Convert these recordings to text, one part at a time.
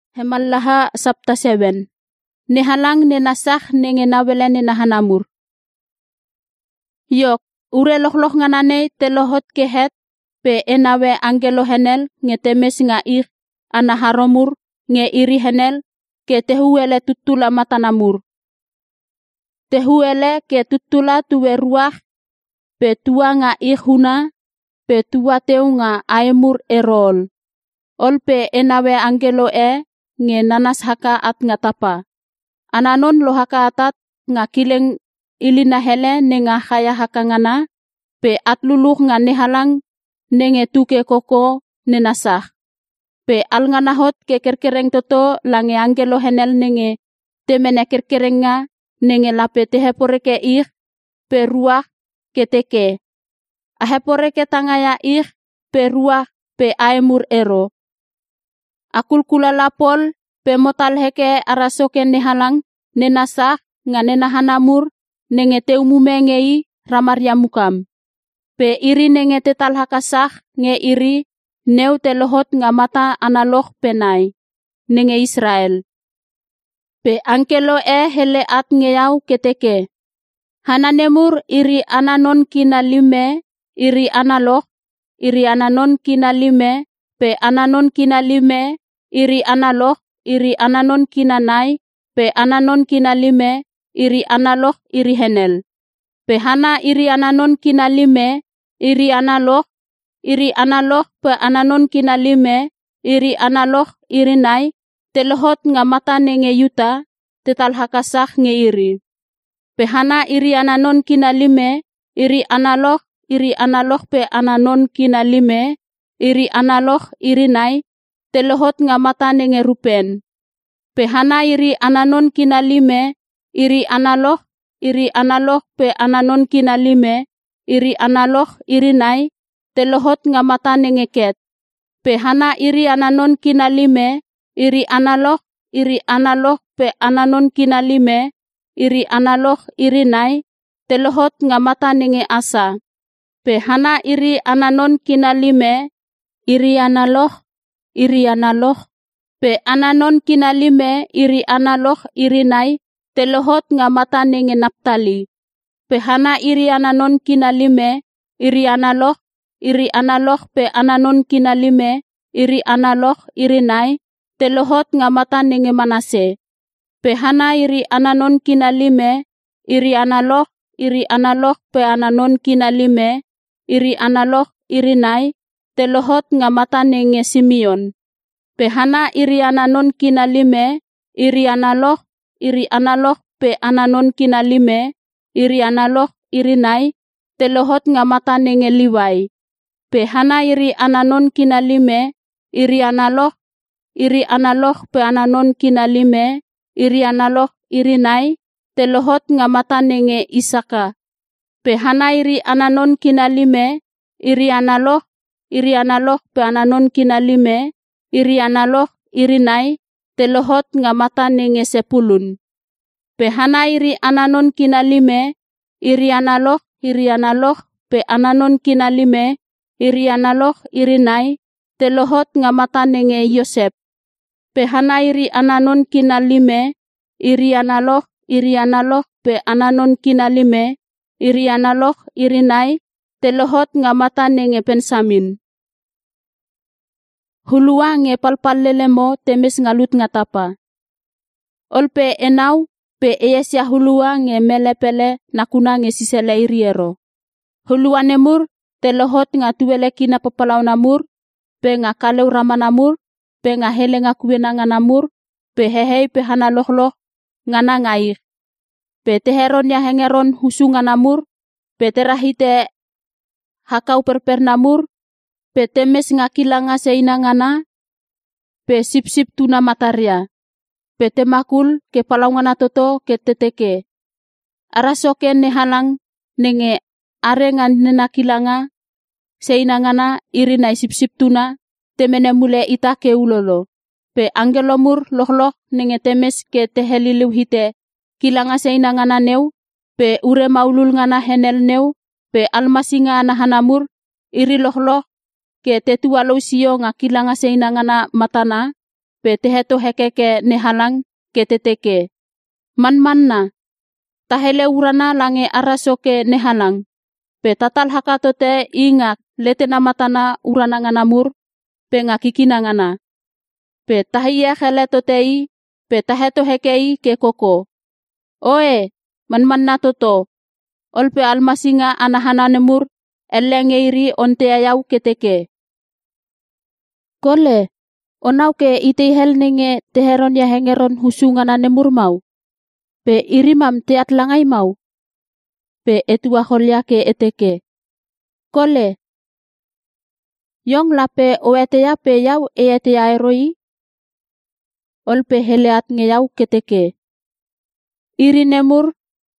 Hemallaha sabta 7. Nihalang ninasah ninginawele ninahanamur. Yok, ure loh nganane telohot kehet, pe enawe angelo henel ngetemes nga anaharomur nge iri henel ke tehuele tutula matanamur. Tehuele ke tutula tuwe ruah, pe tua nga huna, pe tua teu nga aemur erol. Ol pe enawe angelo nge nanas haka at nga tapa. Ananon lo haka atat nga kileng ilina hele nga kaya haka ngana, pe at luluh nga nihalang nenge tuke koko ninasah. Pe al nga nahot ke kerkereng toto lange angelo henel nenge temene kerkereng nga nenge lape tehepore ke pe ruah ke teke. Ahepore ke tangaya pe ruah pe aemur ero. Akul kula lapol pe motal heke arasoke nihalang nenasah nga nenahanamur nenge teumume ngei ramaria mukam. Pe iri nenge tetal hakasah nge iri neu telohot nga mata analoh penai nenge Israel. Pe angkelo hele at ngeyau keteke. Hananemur iri ananon kina lime iri analoh, iri ananon kina lime, pe ananon kina lime, iri analoh, iri ananon kina nai, pe ananon kina lime, iri analoh, iri henel. Pe hana iri ananon kina lime, iri analoh, pe ananon kina lime, iri analoh, iri nai, telohot nga mata nenge yuta, tetal hakasah nge iri. Pe hana iri ananon kina lime, iri analoh pe ananon kina lime, iri analoh, iri nai, telohot nga mata nenge rupen. Pe hana iri ananon kina lime, iri analoh pe ananon kina lime, iri analoh, iri nai, telohot nga mata nenge ket. Pe hana iri ananon kina lime, iri analoh pe ananon kina lime, iri analoh, iri nai, telohot nga mata nenge asa. Pe hana iri ananon kina lime, iri analoh, pe ananon kina lime, iri analoh, iri nai, telohot nga mata nenge Naptali. Pe hana iri ananon kina lime, iri analoh pe ananon kina lime, iri analoh, iri nai, telohot nga mata nenge Manase. Pe hana iri ananon kina lime, iri analoh pe ananon kina lime, iri analoh, iri nai, telohot nga mata nenge Simeon. Pe hana iri ananon kina lime, iri analoh pe ananon kina lime, iri analoh, iri nai, telohot nga mata nenge Liwai. Pe hana iri ananon kina lime, iri analoh pe ananon kina lime, iri analoh, iri nai, telohot nga mata nenge Isaka. Pe hana iri ananon kina lime, iri analoh pe ananon kina lime, iri analoh, iri nai, telohot nga mata nenge Sepulun. Pe hana iri ananon kina lime, iri analoh pe ananon kina lime, iri analoh, iri nai, telohot nga mata nenge Yosep. Pe hana iri ananon kina lime, iri analoh pe ananon kina lime, iri analoh, iri nai, telohot nga mata nenge Bensamin. Hulua nge palpallele mo temes ngalut nga tapa. Olpe enau pe eyesya hulua nge melepele nakuna nge sisele iriero. Hulua nemur telohot nga tuwele kina papalaw namur, pe nga kalew ramanamur, pe nga hele nga kuwenanga namur, pe hehei pe hana lohloh nga nangair. Pe teheron ya hengeron husunga namur, pe terahite hakau perper namur, pe temes nga kilanga seina ngana, pe sip-sip tuna mataria, pe temakul ke palawngana toto ke teteke. Arasoke nehalang nenge arengan nena kilanga seina ngana iri nai sip-sip tuna, temene mule ita ke ulolo. Pe angelomur lohloh nenge temes ke teheliliw hite kilanga seina ngana neu, pe ure maulul ngana henel neu, pe almasinga nahanamur, iri lohloh ke tetualo siyo nga kilanga seina ngana matana, pe teheto hekeke nehalang keteteke. Man-manna, tahele urana lange arasoke nehalang, pe tatal hakatote ingak letena matana urana nganamur, pe ngakikina ngana. Pe tahiya kheletotei, pe taheto hekei ke koko. Oe, man-manna toto, olpe almasinga anahananemur, elengeiri onteayau keteke. Kole, onauke itihel ninge teheron ya hengeron husungana nemur mau. Pe irimam teat langai mau. Pe etua holyake eteke. Kole, yong lape oetea pe yau eetea eroi. Olpe heleat ngeyau keteke. Iri nemur,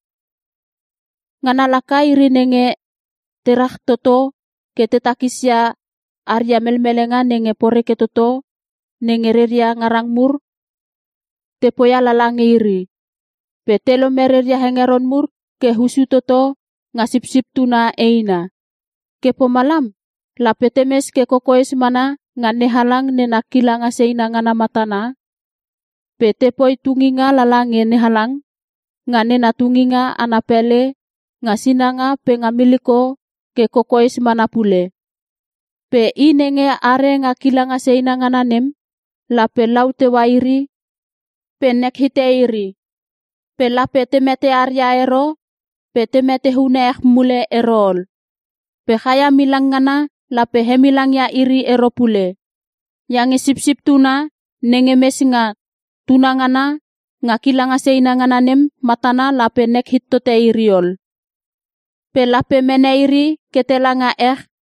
nganalaka iri nenge terah toto ketetakisya arya melmelenga nenge pore ketoto nenge reria ngarangmur tepoya lalangi iri. Petelo mereria hengeron mur ke husu toto ngasip-sip tuna eina. Ke pomalam la petemes ke kokoes mana ngane halang nena kilanga seina ngana matana. Petepoi tunginga lalangi nehalang ngane na tunginga anapele ngasinanga pengamiliko ke kokoes mana pule. Pe inenge are ngakilanga seina ngana nem la pe laute wairi pe nek hite iri. Pe la pe temete arya ero pe temete hune mule erol. Pe kaya milang ngana la pe hemilang ya iri ero pule. Yang sip-sip tuna nenge mesinga tuna ngana ngakilanga seina ngana nem matana la pe nek hitote iriol. Pe la pe mene iri ketelanga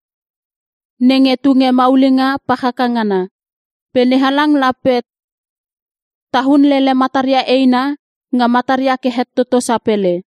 nenge tunge maulinga pakakangana. Pe nehalang la pe tahun lele mataria eina nga mataria ke het toto sapele.